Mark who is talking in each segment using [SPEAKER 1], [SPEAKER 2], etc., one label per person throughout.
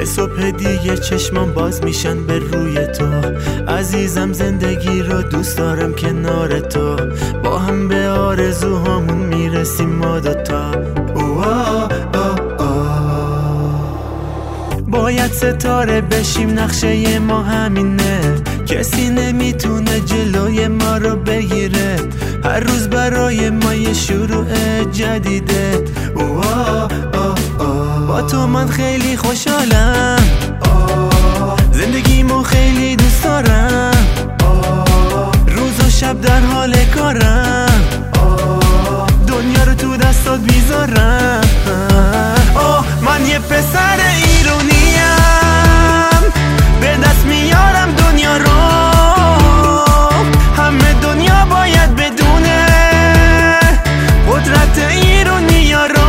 [SPEAKER 1] یه صبح دیگه چشمام باز میشن به روی تو. عزیزم زندگی رو دوست دارم کنار تو، با هم به آرزوهامون میرسیم ما دوتا. باید ستاره بشیم، نقشه ما همینه، کسی نمیتونه جلوی ما رو بگیره. هر روز برای ما یه شروع جدیده. با تو من خیلی خوشحالم، زندگیمو خیلی دوست دارم، روز و شب در حال کارم، دنیا رو تو دستات بیزارم. من یه پسر ایرونیم، به دست میارم دنیا رو، همه دنیا باید بدونه قدرت ایرونیا رو.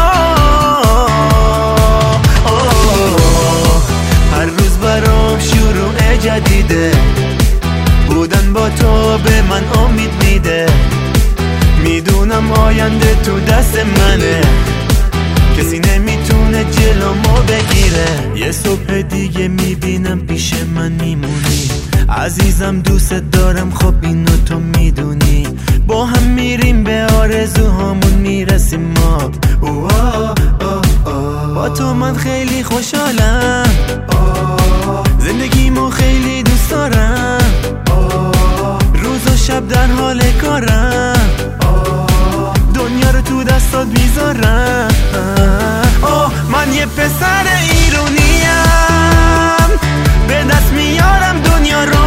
[SPEAKER 1] هر روز برام شروع جدیده، بودن با تو به من امید میده. میدونم آینده تو دست منه، کسی نمیتونه جلومو بگیره. یه صبح دیگه میبینم پیش من میمونی، عزیزم دوست دارم، خب اینو تو میدونی. با هم میریم به آرزوهامون میرسیم ما. با تو من خیلی خوشحالم، زندگیمو خیلی دوست دارم، روز و شب در حال کارم، دنیا رو تو دستات بیزارم. من یه پسر ایرونیم، به دست میارم دنیا رو،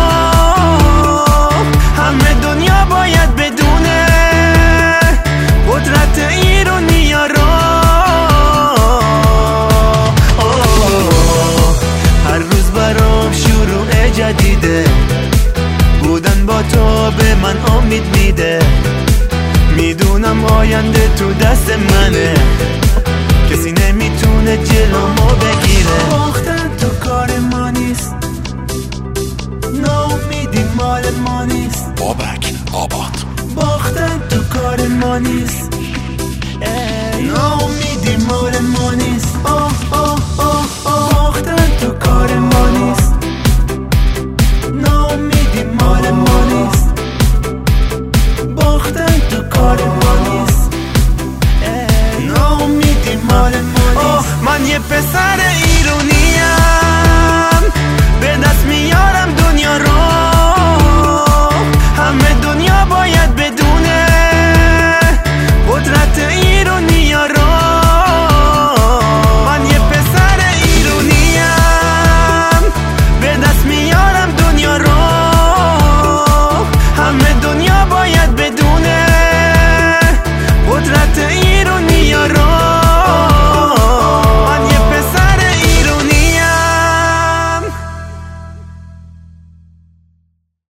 [SPEAKER 1] همه دنیا باید بدونه قدرت ایرونیا رو. هر روز برام شروع جدیده، بودن با تو به من امید میده. میدونم آینده تو دست منه، کسی نمیتونه جلومو بگیره. باختن تو کار ما نیست، ناامیدی مال ما نیست.
[SPEAKER 2] بابک آباد.
[SPEAKER 1] باختن تو کار ما نیست، ناامیدی مال ما نیست.